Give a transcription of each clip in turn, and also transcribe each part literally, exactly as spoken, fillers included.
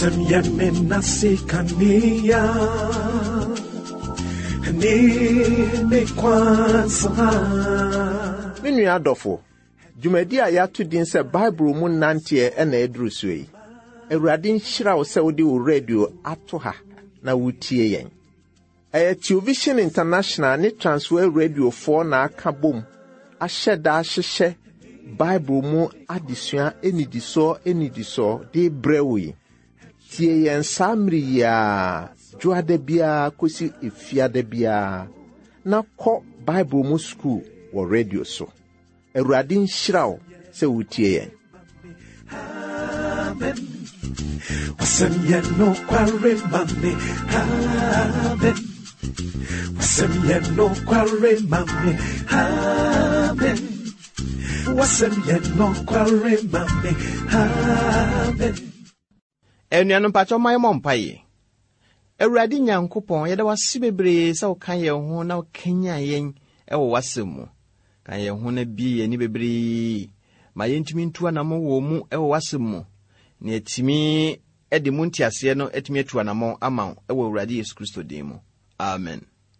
Wasem yemina sikania ni me kwansa. Minu adofo Jumedi a yatu din se Bible mu nante e na eduru so yi. Ewurade nhira wo se wodi wo radio ato ha na wutie yen. Eye Television International ni Transworld Radio four na aka bom. Ahyeda ahyehye Bible mu adesua enidiso enidiso de brewi. Tie yen samri ya juade bia kosi efiade bia na ko Bible mu school wo radio so. Ewurade nhira wo se wutie yen. Amen. Wasem yeno kware mame. Amen. Wasem yeno kware mame. Amen. Wasem yeno kware mame. Amen. Enuanu pacho mai mompaye. Ewurade Nyankopon yeda wase bebre se wo kan ye ho na wo kanya yen e wo wasem mu. Kan ye ho na bi ye ni bebre. Ma yentimi ntua na mo wo mu e wo wasem mu. Ne etimi edi muntiase no etimi atua na mo ama e wo Ewurade Yesu Kristo din mu. Amen.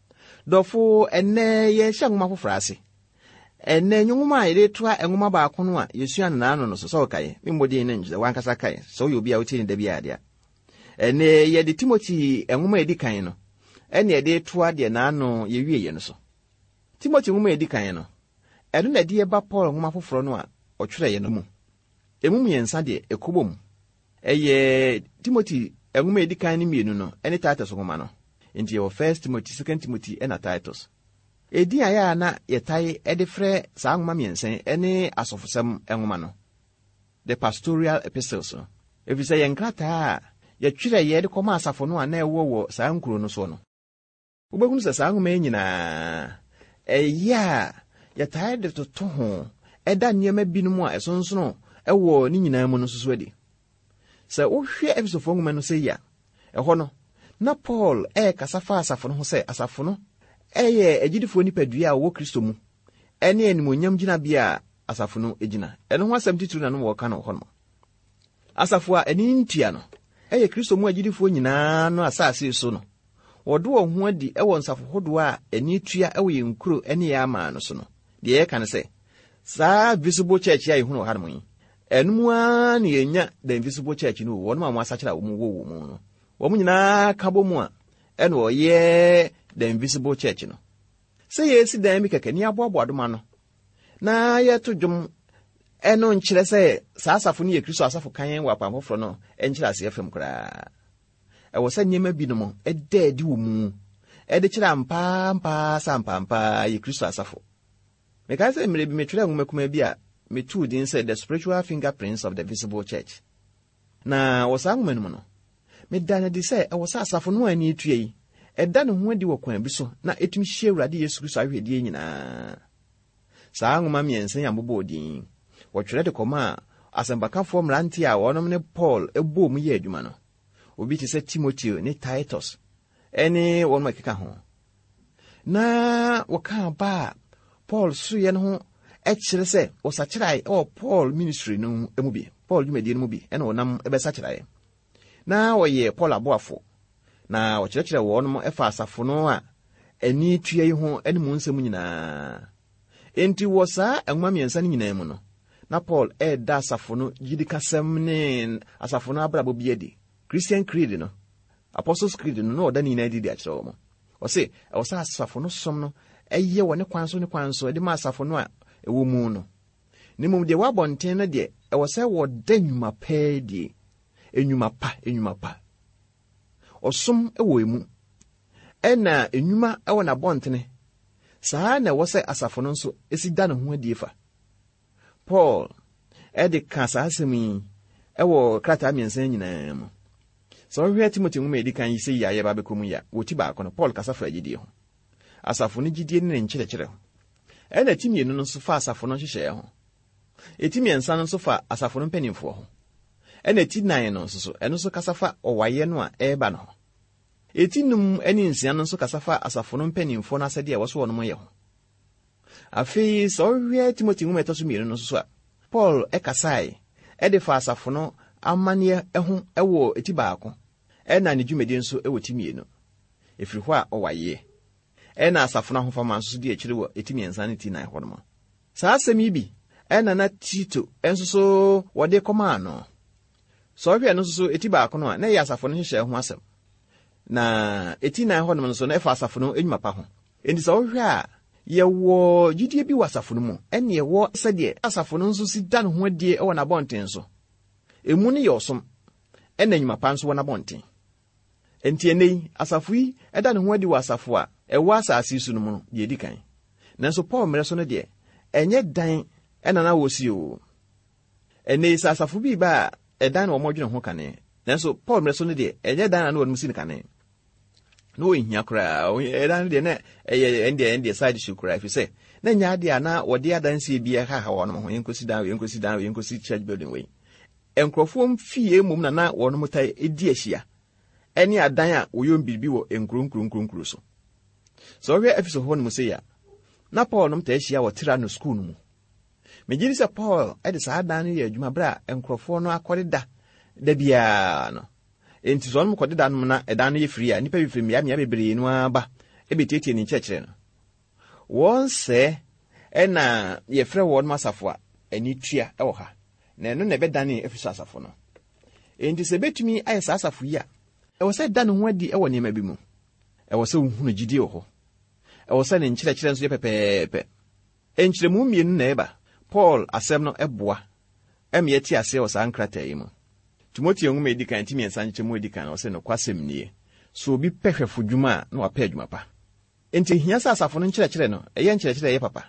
Dofo enne ye hyanguma fofrase. Enne nyunguma ire toa enguma ba akono a Yesu anana no no so so kae. Mimbodi ne nje wankasa kae. So yo bia wuti ne da bia dia. Enne ye de Timothy enguma edi kan no. Enne ye de toa de na no ye wie ye no so. Timothy enguma edi kan no. Eno na de ba Paul enguma foforo no a otwere ye no mu. Emu miensa de ekobom. Eye Timothy enguma edi kan ni mienu no. Ene Titus ngoma no. Inti your first Timothy, second Timothy, and a Titus. Edi aya na yetai edifre sa ngoma miensen ene asofosem engoma. The pastoral epistles. If you say enkrata, ye twire ye de koma asafo no ana ewo wo sa nkuro no so no. Ubehunu se sa ngoma nyina eya yetai de toto ho eda niema binumu a esonsono ewo ni nyina mu no so edi. Se wo hwe episode fo ngoma no se ya. Eho no na Paul e kasafa asafo no ho se asafo no eye ejidifo nipadua a wo Kristo mu ene enimonyam gina bia asafo no ejina eno ho asem tituru na no wo ka no ho no asafo a eni ntia no eye Kristo mu ejidifo nyina no asase so no wodo wo ho adi e wo nsafo hodo a eni tua e wo yenkuro ene ya ama no so no de ye kan se sa visible church ya ihunu ha no yi enmu a ne yenya the invisible church no wo no ma mo asakira wo mu wo wo mu no wo nyina kabo mu a ene wo ye the invisible church no say yes dan mi keke ni aboabo adoma no na ye to dwom eno nkyere say sa asafo ne ye Kristo asafo kan wa pamfoforo no enkyere ase fam kra e wo sa nyema bi no mo e daadi wo mu e de kyera mpa mpa sampa mpa ye Kristo asafo me ka say mere bi metwere nwumakuma bi a me tu din say the spiritual fingerprints of the visible church na wo sa nwuma no no me dana di say e wo sa asafo no ani tuei eda ne ho adi wo kwan bi so na etumi hye Ewurade Yesu Kristo ahwedie nyina saa ngoma miensen ambobo odin wo twere de koma asembakafo mranti a wonom ne Paul ebo mu ye adwuma no obi ti se Timothy ne Titus ene won makeka ho na wo ka ba Paul su ye no ho e kire se wo sa kirai o Paul ministry no emu bi Paul dwumadi no mu bi ene wonam e be sa kirai na wo ye Paul aboafo na wo kyerɛkyerɛ wo no efa asafo no a ani tua yi ho ene mu nsɛm nyinaa enti wo saa enwa miensa ne nyinaa mu no na Paul e da asafo no gidi kasɛm ne asafo no abrabo biadi Christian creed no Apostles creed no no da ni na didi akyerɛ wo mo o se e wo saa asafo no som no eye wo ne kwan so ne kwan so de ma asafo no a ewo mu no ne mum de wa bonten no de e wo sɛ wo da nnwuma pa die enwuma pa enwuma pa osum ewo emu ena enwuma ewo na bontene saa na wo se asafo no nso esida ne ho adiefa Paul edi kasa asemi ewo krata miensen nyina mu so hwe Timothy mu edi kan yise ya ye ba bekomu ya woti ba kono Paul kasa fra gidie ho asafo no gidie ne nkyerɛkyerɛ ho ena timie no nso fa asafo no hyehyɛ ho etimiensa no nso fa asafo no mpanimfo ho ena ti nan no nso eno nso kasafa owaye no a eba no etinum eni nsia no nso kasafa asafo no mpanimfo na asade a wo so wono mo ye ho afi so hwe Timothy mu metoso mienu no nso a Paul e kasai e de fa asafo no amane eho ewo eti baako ena ne dwumedi nso ewo timienu efiri hɔ a ɔwaye ena asafo na hofama nso di akiri wɔ eti miensa ne ti nan hɔ no saa asɛm yi bi ena na Tito enso so wɔde kɔma no so hwɛ no so eti baako no a na yɛ asafo no hyehyɛ ho asɛm na eti nan hɔ no nso na ɛfa asafo no enwuma pa ho enti sɛ wohwɛ a yɛwɔ gyidie bi wɔ asafo no mu ɛne yɛwɔ sɛdeɛ asafo no nso si da no ho adie ɛwɔ n'abɔnten so emu ne yɛ ɔsom ɛna enwuma pa nso wɔ n'abɔnten enti enei asafo yi ɛda ne ho adi wɔ asafo a ɛwɔ asase so no mu no deɛ di kan nanso Paul mmerɛ so no deɛ ɛnyɛ dan ɛna na wɔsi o enei sɛ asafo bi ba ɛdan na wɔmɔdwene ho kane nanso Paul mmerɛ so no deɛ ɛnyɛ dan na wɔn mu si ne kane no ohia kura ɛdan deɛ na ɛyɛ ɛndeɛ ɛndeɛ side show kura fi sɛ na nya ade ana wɔde adanse bi ɛha ha wɔn ho yɛnkosi dan yɛnkosi dan yɛnkosi church building wei enkrofo mfie mum na na wɔn mo tai edi ahyia ɛne adan a wɔyɔ biribi wɔ enkuro nkuro nkuro nkuro so so ɔhwɛ efiso hɔ no mu sɛ ya na Paul no mta ahyia wɔ tira no school no mu megiri sɛ Paul ɛde saa dan no yɛ adwuma bra enkrofo no akɔde da da bia no enti so no kɔde da no na ɛdan no yɛ firi a nipa bi firi mia mia bebree no aba ebetietie ne nkyɛkyerɛ no wɔn sɛ ɛna yɛfrɛ wɔn masafo a ani tua ɛwɔ ha na ɛno na ɛbɛdane efiso asafo no enti sɛ betumi ayɛ saa asafo yi a ɛwɔ sɛ da no ho adi ɛwɔ nneɛma bi mu ɛwɔ sɛ ohunu gyidie wɔ hɔ ɛwɔ sɛ ne nkyerɛkyerɛ nso yɛ pɛpɛɛpɛ enkyerɛmu mmienu na ɛba Paul asɛm no ɛboa ɛm yɛte ase wɔ saa nkrataa yi mu Timoteo nwoma edi kan timi ensa nkyɛmu edi kan ɔsɛ no kwasɛm nie so obi pɛhwɛfo dwuma a na wapɛ adwuma pa enti hia sɛ asafo no nkyerɛkyerɛ no ɛyɛ nkyerɛkyerɛ ɛyɛ papa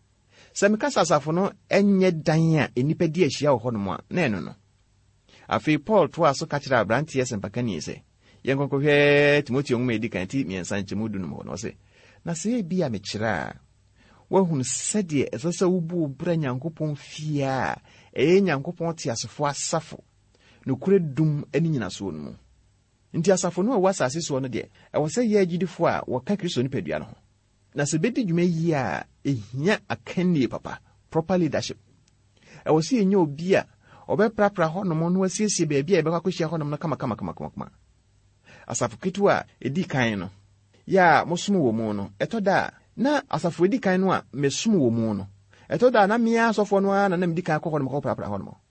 sɛ meka sɛ asafo no ɛnyɛ dan a enipa di ahyia wɔ hɔ no mu a na ɛno no afei Paul to aso ka kyerɛ abranteɛ sɛmpaka nie sɛ yɛnkɔkɔhwɛ Timoteo nwoma edi kan timi ensa nkyɛmu du no mu no ɔsɛ na sɛ bi a mekyerɛ a wahunu sɛdeɛ ɛsɛ sɛ wobu bra Nyankopɔn fie a ɛyɛ Nyankopɔn te asefo asafo no kure dum ani nyina so no mu nti asafo no a wasase so no deɛ ɛwɔ sɛ yɛ agidifo a wɔka Kristo nipadua no ho na sɛ bedi dwuma yi a ehia akannie papa proper leadership ɛwɔ sɛ yɛnyɛ obi a ɔbɛprapra hɔ nom no wasiesie baabi a ɛbɛkɔ akɔhyia hɔ nom no kama kama kama kama asafo ketewa a edi kan no ya mosom wɔ mu no ɛtɔ da na asafo edi kan no a mesom wɔ mu no ɛtɔ da na mia asɔfo no a na na medi kan akɔ hɔ nom kɔprapra hɔ nom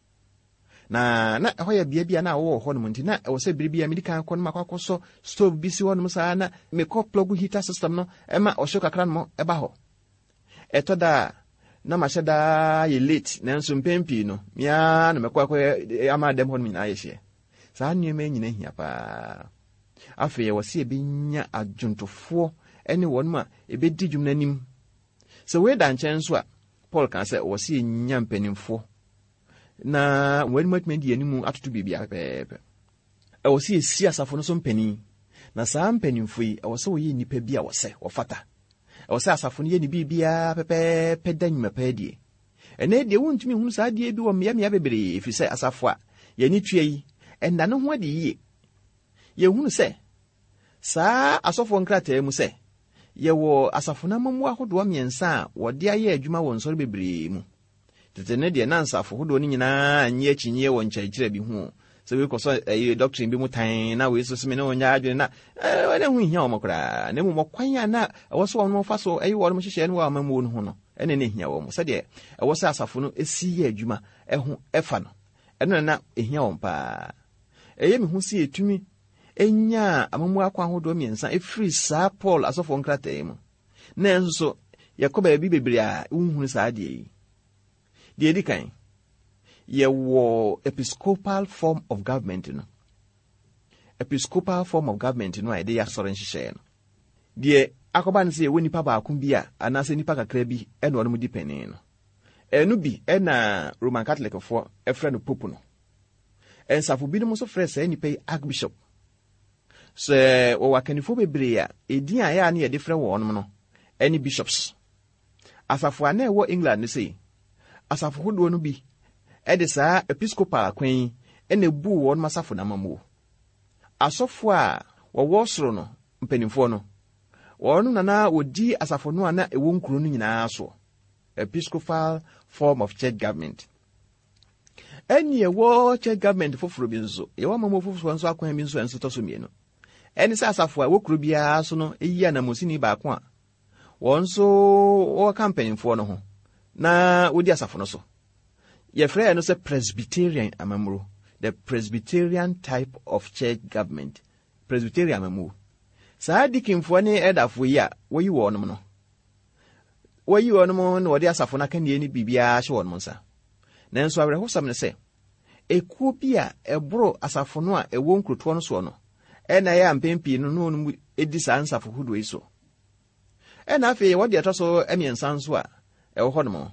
na na ɛhɔ yɛ bia bia na wɔwɔ hɔ nom nti na ɛwɔ sɛ biribi a medi kan akɔ nom akɔ so stove bi si hɔ nom saa na mekɔ plug heater system no ɛma ɔhyew kakra no ɛba hɔ ɛtɔ da na mahyɛ daa yɛ late nanso mpɛmpii no mia na mekɔ akɔ ama dɛm hɔ nom nyinaa yɛ hyeɛ saa nneɛma nyina hia paa afei yɛwɔ sɛ yɛbɛnya adwontofoɔ ɛne wɔn mu a ɛbɛdi dwum n'anim sɛ wei da nkyɛn nso a Paul kan sɛ wɔ sɛ yɛnya mpanimfoɔ na wɔn mu atumi di anim atoto biribi apɛpɛɛpɛ ɛwɔ sɛ yɛsi asafo no so mpanin na saa mpanimfoɔ yi ɛwɔ sɛ wɔyɛ nnipa bi a wɔsɛ wɔfata ɛwɔ sɛ asafo no yɛ ne biribiara pɛpɛɛpɛ da nnwuma pɛɛ deɛ ɛnɛ deɛ wontumi hunu saa deɛ bi wɔ mmeammea bebree ɛfiri sɛ asafo a yɛne tua yi ɛnda no ho ade yie yɛhunu sɛ saa asɔfo nkrataa mu sɛ yɛwɔ asafo na mamu ahodoɔ mmiɛnsa a wɔde ayɛ adwuma wɔ nsɔre bebree mu tete ne deɛ na nsafo hodoɔ no nyinaa nyɛ akyinyeɛ wɔ nkyerɛkyerɛ bi ho sɛ wei kɔsɔ ɛyɛ doctrine bi mu tan na wei so seme ne wɔnyɛ adwene na ɛne ho hia wɔn koraa na mmom ɔkwan a na ɛwɔ so wɔn fa so ɛyɛ wɔn hyehyɛ no wɔ amamuo no ho no ɛne ne hia wɔn sɛdeɛ ɛwɔ sɛ asafo no esi yɛ adwuma ɛho ɛfa no ɛno na ehia wɔn paa ɛyɛ me ho si etumi enya amamu akwa ahodoɔ mmiɛnsa efiri saa Paul asɔfo nkrataa mu na nso so yɛkɔ baabi bebree a nhunu saa deɛ yi deɛ di kan yɛwɔ episcopal form of government no episcopal form of government no a yɛde yɛ asɔre nhyehyɛeɛ no deɛ akɔba no sɛ yɛwɔ nipa baako bi a anaasɛ nipa kakra bi ɛna ɔno mu di panin no ɛno bi ɛna Roman Catholic foɔ ɛfrɛ no pope no ɛnsafo binom nso frɛ saa nipa yi archbishop sɛ wɔwɔ akanifo bebree a edin a ɛyɛ a ne yɛde frɛ wɔn no ɛne bishops asafo a na ɛwɔ England no sɛ asafo hodoɔ no bi ɛde saa episcopal kwan ɛna ebu wɔn masafo na mamuo asɔfo a wɔwɔ soro no mpanimfoɔ no wɔn na na wodi asafo no a na ɛwɔ nkuro no nyinaa so episcopal form of church government Any a war church government for Frubinzo, a woman of Fufus Aqua Minso and Sotosumino. Any Sasafua, Wokrubia, Sono, a Yana Musini Bakwa. One so or campaign for no. Na Udia Safonoso. Ye friend no say Presbyterian amamuru, the Presbyterian type of church government. Presbyterian amamu. Sa dikim for any head of we ya, where you want no. Where you on mon or the Safona can ye any bibia show on monsa. Nanso I rehearse some say. A coupia, a bro asafonoa, a won't crude one sono. And I am pimpi no no a disanswer for who do so. And I feel what the atrosso Emian Sanswa, a honmo.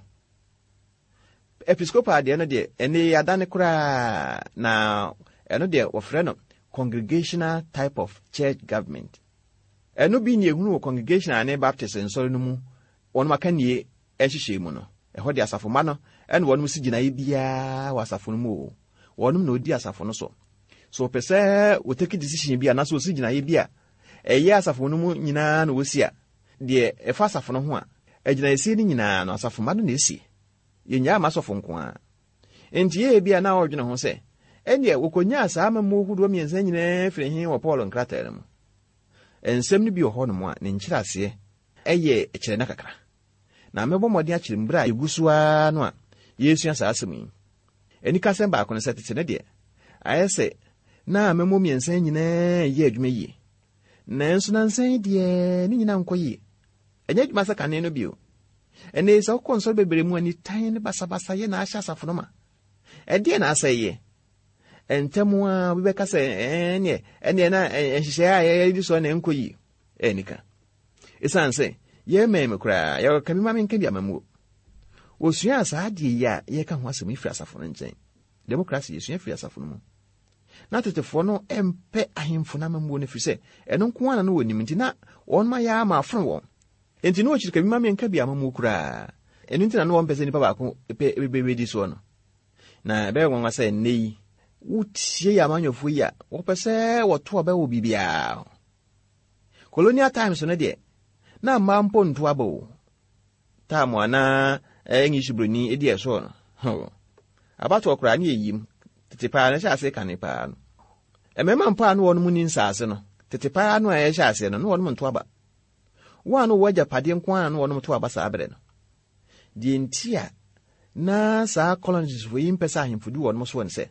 Episcopal the other day, and they are done a cry now, another day of friend congregational type of church government. And no being a congregational and a Baptist and Solomu, one Macanie, Eshishimuno, a hot asafomano, and one Musijina Ibia was a full one no dear safonoso. So per se, we take a decision be an association Ibia, a year of one Ninan Wusia. Dear, a fast of no one, a generation in an as of Madonisi. Yenya maso fonkwa. Enti ye bia na odwene ho se. Ene wokonya asama mu hudo mi ensa nyina firi hin wo Paul nkrataa mu. Ensem ni bi ho no mo a ne nkyira ase. Eye ekire na kakra. Na mebo modi a kire mbra egusua no a Yesu asa asem yi. Eni ka sem ba ko ne setete ne de. Ayese na memo mi ensa nyina ye adwuma yi. Nanso na nsan de ni nyina nkoyi. Enye adwuma saka ne no bio. And they so console baby money tiny basabasa ye na asha safonoma. And dear na say ye. And temwa we beka say, and ye, and ye na, and she say, I this one and coy. Enika. It's answer, ye may me cry, your coming can be a mamu. Was yes, I did ya, ye can was me for safon Democracy is ye for safon. Not to the phono and pay a him for Namamun if you say, and don't want to know when you mean not on my arm from one. Enti no chika mi mama nka bia mamu kura enu ntina no won pese ni papa ko e be this one na be won wasa nei wutie ya manyofo ya wo pese wo to ba wo bibia colonial times no de na mampo nto abo ta mo na enyi shibroni e de so no abato okura na eyim tetepa na sha se kanepa no e mema mpa no won mu ni nsase no tetepa no e sha se no no won mu nto aba one waja pade nkwa no wono to abasa abere no die ntia na sa colonies we impesa ahemfudu wono so nse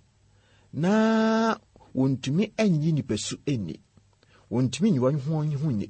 na wontumi anyi ni pesu eni wontumi nyi won ho nyi ho ni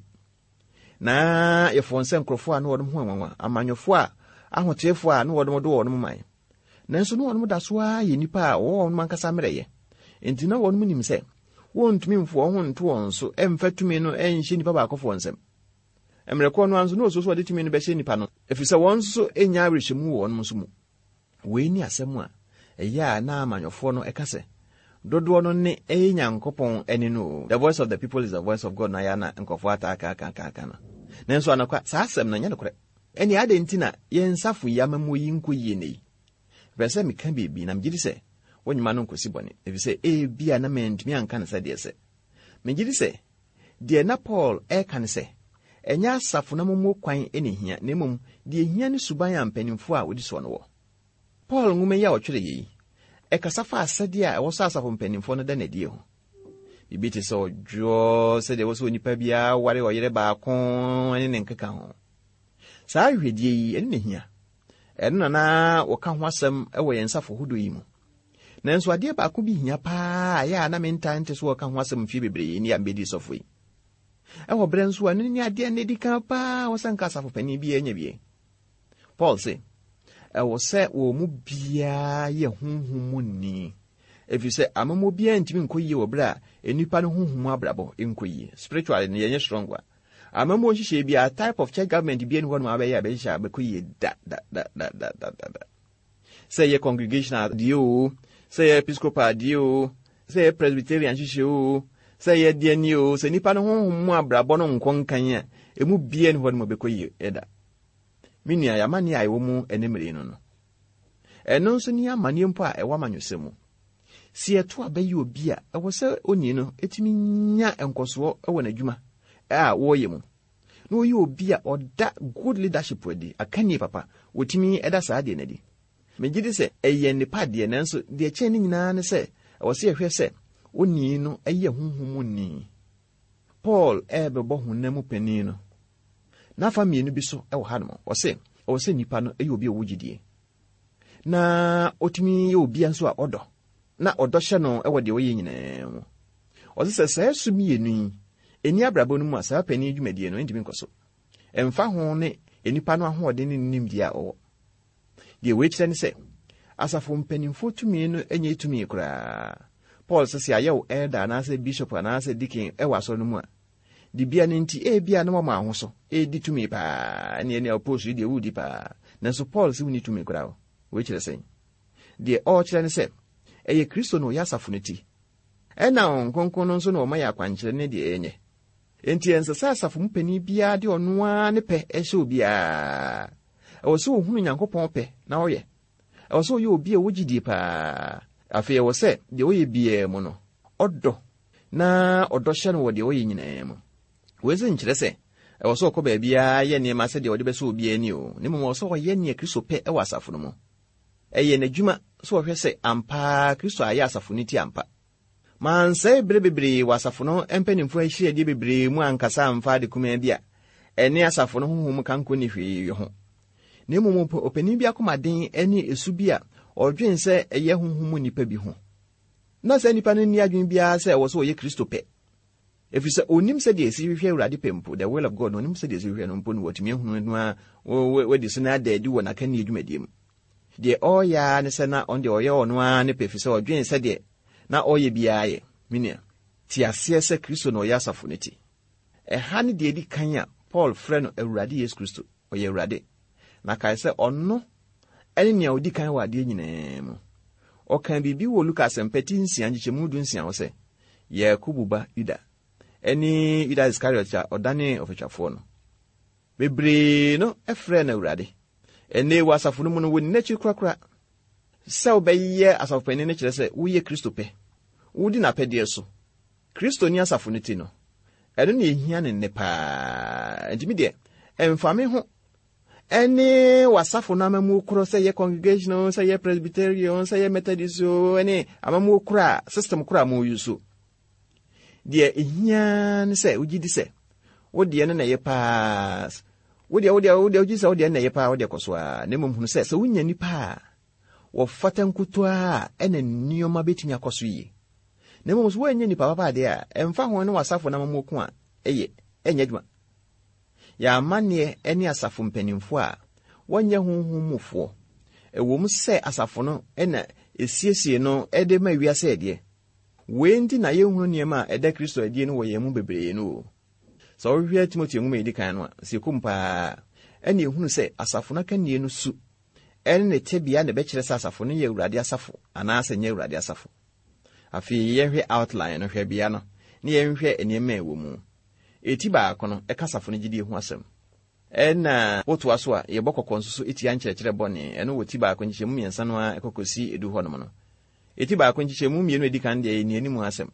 na yefo nse nkrofo a no wono ho anwanwa amanyofo a ahotefo a no wono do wono man nanso no wono da so a ye nipa a wo wono mankasa mereye enti na wono nim se wontumi mfo ho nto won so emfatumi no enhye nipa ba akofo nsem Emreko no anzo no so so de timi no be hye nipa no efisa won so enya awrehemu won so mu we ni asem a eya na amanyofo no ekase dodo no ne enya nkopon eni no the voice of the people is the voice of God na ya na nkofo ataka aka aka aka na nenso anakwa sa asem na nya no kore eni ade ntina ye nsafo ya mamoyi nkoyi nei bese mi kan bebi na mgidi se wonyima no nkosi bone efise e bia na mentumi anka na se de se mgidi se de na Paul e kan se enya asafo na momo kwan eni hia na emom de hia ne suban ampanimfo a wodi so no wo Paul ngume ya otwere yi e kasafa asade a wo so asafo mpanimfo no da na die ho ibiti so jo se de wo so nipa bia ware oyere ba kon ene ne nkeka ho saa hwedie yi ene ne hia ene na na wo ka ho asem e wo yensafo hodo yi mu nanso ade ba ko bi hia pa ya na mentante so wo ka ho asem fi bebre ni ambedi sofo yi ewo brenso anu ni ade na di kan pa wo san kasafo pani bi enya bi Paul say ewo se wo mu bia ye hunhum ni if you say amamo bia ntimi nkoyi wo bra enipa no hunhum abrabo nkoyi spiritually ne yenye strong wa amamo hihye bia type of church government bia ni wono abeya be hihye abekoyi da da da da da da say ye congregational dio say ye episcopal dio say ye presbyterian hihye o say ye diani o say nipa no hunhum abrabo no nkonkan a emu bia ni wono abekoyi eda minia ya mani ai wo mu enemre no no eno nso ni amani mpo a ewa manyosemu si eto abayi obi a ewo se oni no etimi nya enkoso ewo na adwuma a wo ye mu no yi obi a oda good leadership wedi akani papa wotimi eda saa de na di megidi se eye nipa de nanso de che ni nyina ne se wo se ehwe se oni no eye honhom ni Paul ebebo honam pani no na famienu bi so e wo hanum wo se wo se nipa no eye obi owugidie na otimi ye obi anso a odo na odo hye no e wo de wo ye nyina mu wo se se su mienu eni abrabo no mu asa pani dwumadie no ndimi nkoso emfa ho ne enipa no ahode ne nimdia owo de we kire ne se asafo mpanimfo tumi no enye tumi kura Paul se sia yew elder na se bishop na se deacon e waso no mu a di bia ne nti e bia no ma ahoso e di tumi pa ne ne oposu de wudi pa na so Paul se woni tumi kura we kire se de o kire ne se eye Kristo no yasafo no ti e na onkonkon no so no ma ya kwankire ne de enye enti ense sa asafo mpani bia de ono a ne pe e hye obia e wo so hunu Nyankopɔn pe na wo ye e wo so ye obi e wogidi pa afi e wo se de wo ye bia mu no odo na odo hye no wo de wo ye nyina mu we se nkire se e wo so ko ba bia ye ne ma se de wo de be so obi ani o ne mo wo so wo ye ne Kristo pe e wasafo no mu e ye na dwuma so wo hwe se ampa Kristo aye asafo ni ti ampa man se bebre wasafo no empanimfo ahire de bebre mu ankasa amfa de kuma bia ene asafo no honhom kanko ni hwe ho ne mo opani bia komaden ene esu bia odwen se eye honhom nipa bi ho na se nipa no ni adwen bia se wo so ye Kristo pe efise onim se de esi hwe Awurade pempo the will of God onim se de esi hwe no mpo no watumi hunu no a we de so na da di wona kan ni adwumadie mu de oya ne se na onde oye ono a ne pefise odwen se de na oye bia ye minia ti ase se Kristo no ya asafo ne ti e ha ne de di kan a Paul frɛ no Awurade Yesu Kristo oye Awurade na kai se onno ene ne odi kan wa de nyina mu o kan bibi wo Lucas empati nsia ngichemu du nsia wo se Yakobu ba Yuda eni Yuda Iscariot a odane ofechafo no bebre no e frɛ na Awurade ene wa asafo no mu no woni nachi krakra se obeye asafo pani ne kire se wo ye Kristo pe wudi na pede so Kristo ni asafo no ti no eno ne ehia ne ne pa entimi de emfame ho ene wasafo na amamu kro se ye congregation se ye presbyterian se ye methodist ene amamu kro system kro mu yusu de ehia ne se ugidi se wodi ne na ye pass wodi wodi wodi ugidi se wodi ne ye pa wodi koso a ne mum hunu se se wunya nipa wo fatan kutoa ene nioma betimi akoso yi ne mum so wanya nipa papa de a emfa ho ne wasafo na amamu ko a eye enya dwuma ya mane eni asafo mpanimfo a wonye honhomufo ewom se asafo no ena esiesie no ede ma wiase ede we ndi na yehunu niema ede Kristo ede no wo yemu bebree no so ohwe Timothy ngum edi kan no se kumpa eni ehunu se asafo na kan nie no su ene ne tebia ne be kire se asafo no ye Awurade asafo ana ase nye Awurade asafo afi yehwe outline no hwe bia no ne yehwe eniema ewomu eti ba kono e kasafo no gidi hu asem ena woto aso a ye bokokon so eti ankyerɛkyerɛ bɔne eno woti ba ko nkyɛmu miensa no a ekokosi edu hɔ no no eti ba ko nkyɛmu mienu edi kan de ni animu asem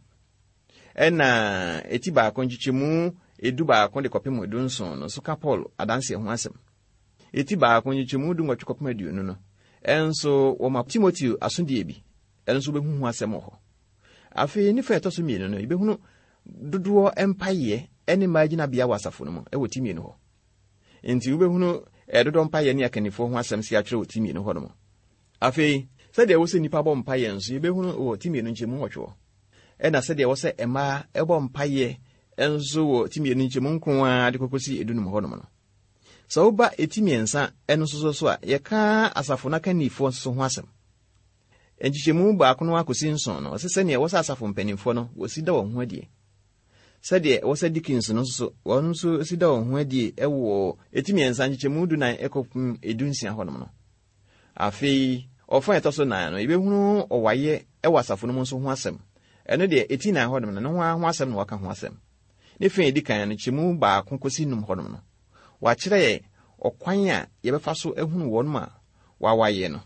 ena eti ba ko nkyɛmu edu ba ko de kopem edu nson no so ka Paul adanse hu asem eti ba ko nkyɛmu du nwotwe kopem aduonu no enso wo ma Timothy asodie bi enso behu hu asem ho afi ni fa etoso mienu no ibehunu dodoɔ empaye ene magina bia wasafo no mu e woti mienu ho enti ubehunu edodo mpaye ne akanifo ho asem si atwere woti mienu ho no mu afei se de wo se nipa bɔ mpaye nso ibehunu woti mienu nchemu hotwo e na se de wo se ema e bɔ mpaye enso woti mienu nchemu nkron a de kokosi edunum ho no mu no so ba etimiensa eno so so a ye ka asafo na kanifo so ho asem enchichemu ba akono akosi nson no se se ne wo se asafo mpanimfo no wo si da wo ho adie sede wo se Dickens no so won so si da wo ho adie e wo etimiensa nchichemu du nan ekopum edunsia ho no no afei ofan etoso nan no ibehunu owaye e wasafo no so ho asem eno de eti nan ho no no ho ho asem no waka ho asem ne fe edikan no chemu ba akokosi num ho no no wa kire ye okwan a ye befa so ehunu wo no ma wa waye no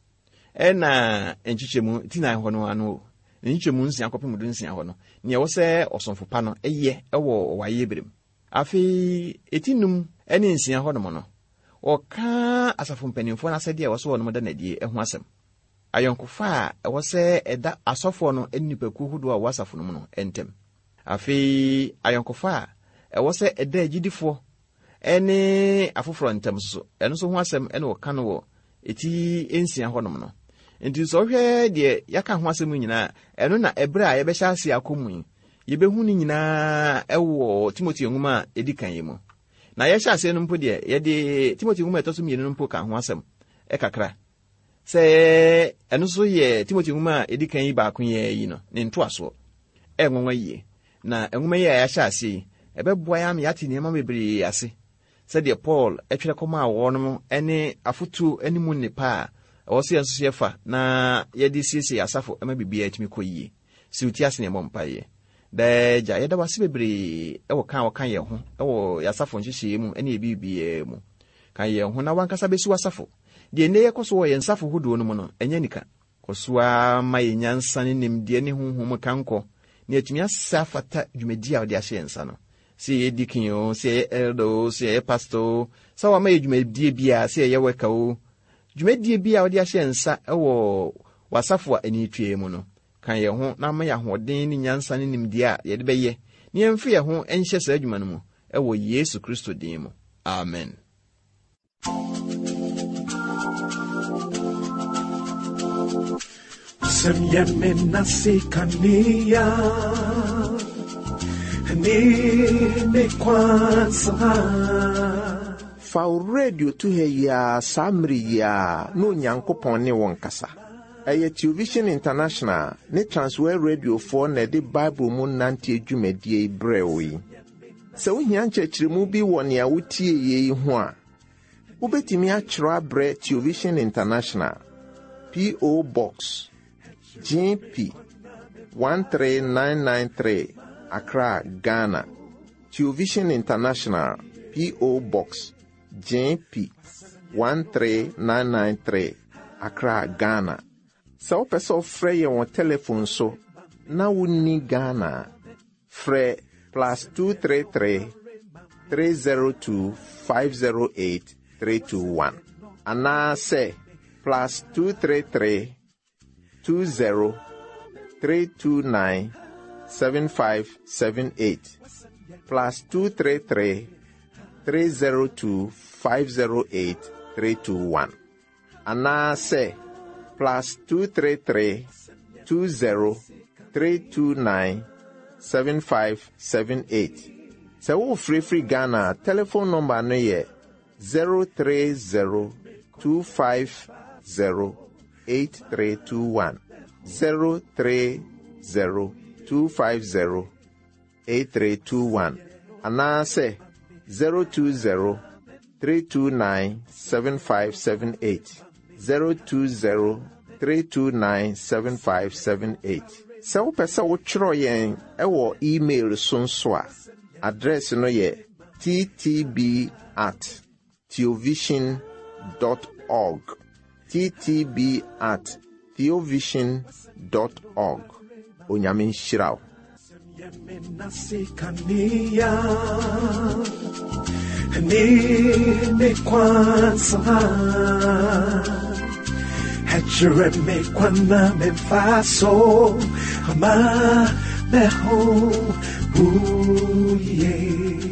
ena enchichemu tina ho no anu enchichemu nsia akopem du nsia ho no ne wo se osonfo pa no eye ewo waye berem afi etinum ene nsia ho no no wɔka asafo mpanimfoɔ no asɛdeɛ ɛwɔ so wɔ no mu da nadie ɛho asɛm. Ayɔnkofa a ɛwɔ sɛ ɛda asɔfoɔ no ne nipakuo hodoɔ a wɔwɔ asafo no mu no ntɛm. Afei ayɔnkofa a ɛwɔ sɛ ɛda agyidifoɔ ɛne afoforɔ ntɛm so ɛno nso ho asɛm ɛne wɔka no wɔ eti ensia hɔnom no. Nti sɛ ɔhwɛ deɛ yɛaka ho asɛm nyinaa ɛno na ɛbrɛ a yɛbɛhyɛ ase akɔmu yi yɛbɛhu no nyinaa ɛwɔ Timothy nwoma a ɛdi kan yi mu. Na yɛhyɛ ase no mpo deɛ yɛde Timothy nwoma ɛtɔ so mmienu no mpo ka ho asɛm ɛkakra. Sɛ ɛno so yɛ Timothy nwoma a ɛdi kan yi baako yɛ yi no ne ntoasoɔ ɛnwanwa yie. Na nwoma yi a yɛahyɛ ase yi ɛbɛboa yɛ ama yɛate nneɛma bebree ase. Sɛdeɛ Paul ɛtwerɛ kɔma awɔ no ɛne afotuo ɛne mu nnepa a ɛwɔ sɛ yɛnso yɛfa na yɛde siesie asafo ɛma biribiara atumi kɔ yie. Si uti ase ne mmɔ mpaeɛ. Daagya yɛda wase bebree ɛwɔ kan wɔka yɛn ho ɛwɔ yɛasafo nhyehyɛeɛ mu ɛne ebibiara mu. Kan yɛn ho na wankasa bɛsi wasafo. Deɛ ne yɛkɔ so wɔ yɛn safo hodoɔ no mu no ɛnyɛ nika. Kɔsoa ma yɛn nyansa ne nimdeɛ ne honhom kankɔ ne atumi asa fata dwumadi a wɔde ahyɛ yɛn nsa no. Si yɛ dikin o, si yɛ elder o, si yɛ pastor o, sa wa ma yɛ dwumadie bia, si yɛ weka o. Dwumadie bia wɔde ahyɛ nsa ɛwɔ wasafo a ani tue mu no. Kan yɛ ho na ma yɛ ahoɔden ne nyansa ne nimdeɛ a yɛde bɛyɛ. Ne yɛmfi yɛ ho ɛnhyɛ saa adwuma no mu ɛwɔ Yesu Kristo din mu. Amen. Fa radio to he ya samri ya no nyankopon ne won kasa. Eye Television International ne Transworld Radio for na de Bible mu nante adwumadie brewi. Se wo hia nkyerɛkyerɛmu bi wɔ ne a wotie ye ho a wobetimi akyerɛ abrɛ Television International P O Box G P one three nine nine three Accra, Ghana. Television International P O Box J P one three nine nine three Accra, Ghana. So person frɛ yɛn wɔ telephone so na wonni Ghana frɛ plus two three three three zero two five zero eight three two one ana say plus two three three two zero three two nine seven five seven eight plus two three three three zero two five zero eight three two one ana say plus two three three two zero three two nine seven five seven eight. So wo free free Ghana telephone number no ye zero three zero two five zero eight three two one zero three zero two five zero eight three two one ana say zero two zero three two nine seven five seven eight zero two zero three two nine seven five seven eight. So wo pesa wo kyerɛ yɛn ɛwɔ email so nso a address no yɛ t t b at theovision dot org t t b at theovision dot org. Onyame nhyira wo. Hechure me kwana me faso ama me ho uye